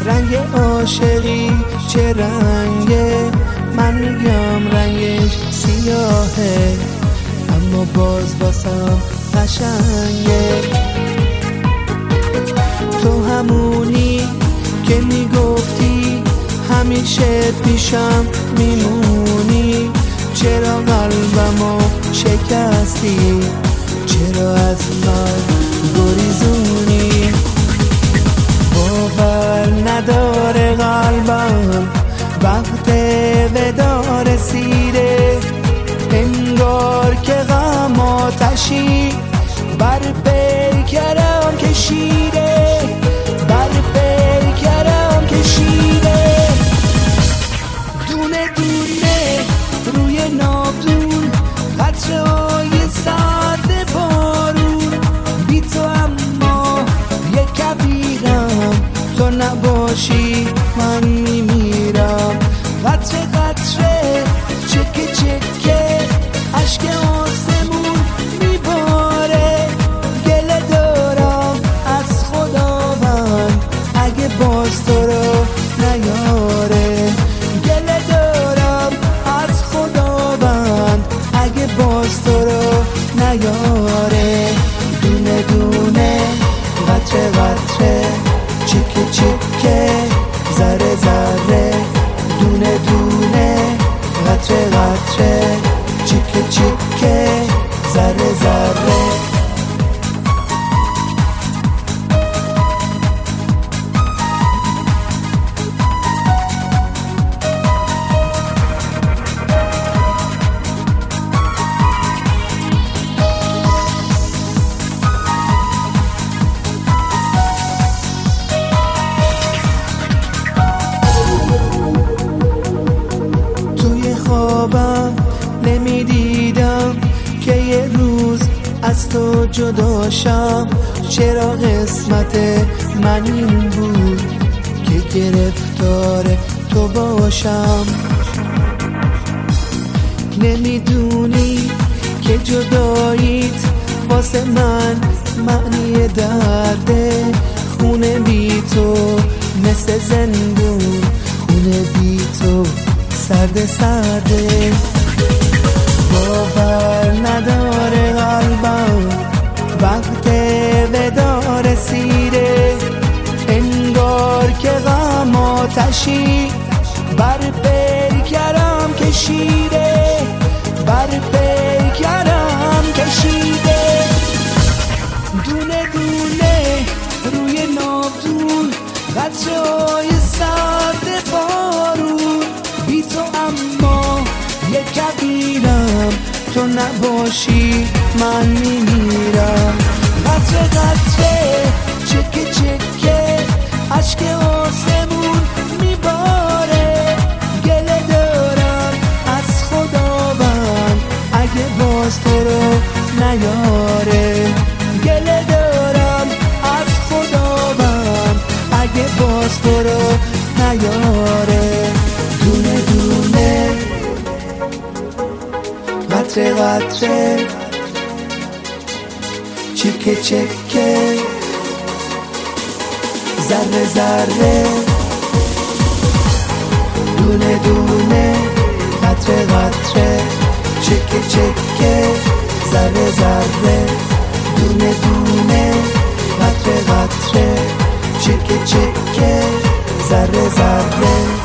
رنگ عاشقی چه رنگه؟ من میگم رنگش سیاهه، اما باز واسم قشنگه. تو همونی که میگفتی همیشه پیشم میمونی، چرا قلبمو شکستی؟ چرا از من گریزونی؟ باور نداره قلبم وقت ودا رسیده، انگار که غم آتشی بر پیکرم کشیده، بر پیکرم کشیده. دونه دونه روی ناودون قطره‌های سرد بارون، بی تو اما یه کبیرم، تو نباشی من میمیرم. قطره قطره چکه چکه اشک آسمون میباره، گله دارم از خداوند اگه باز تو رو نیاره، گله دارم از خداوند اگه باز تو رو نیاره. دونه دونه قطره قطره چکه چکه ذره ذره، دونه دونه قطره قطره چکه چکه ذره ذره. نمیدیدم که یه روز از تو جداشم، چرا قسمت من این بود که گرفتار تو باشم؟ نمیدونی که جداییت واسه من معنی درده، خونه بی تو مثل زندون، خونه بی تو سرد سرده. باور نداره قلبم وقت ودا رسیده، انگار که غم آتشی بر پیکرم کشیده، بر پیکرم کشیده. دونه دونه روی ناودون قطره‌های سرد بارون، بی تو اما یه کبیرم، تو نباشی من میمیرم. قطره قطره چکه چکه اشک آسمون میباره، گله دارم از خداوند اگه باز تو رو نیاره، گله دارم از خداوند اگه باز تو رو نیاره. دونه دونه قطره قطره چکه چکه ذره ذره، دونه دونه قطره قطره چکه چکه ذره ذره، دونه دونه قطره قطره چکه چکه ذره ذره.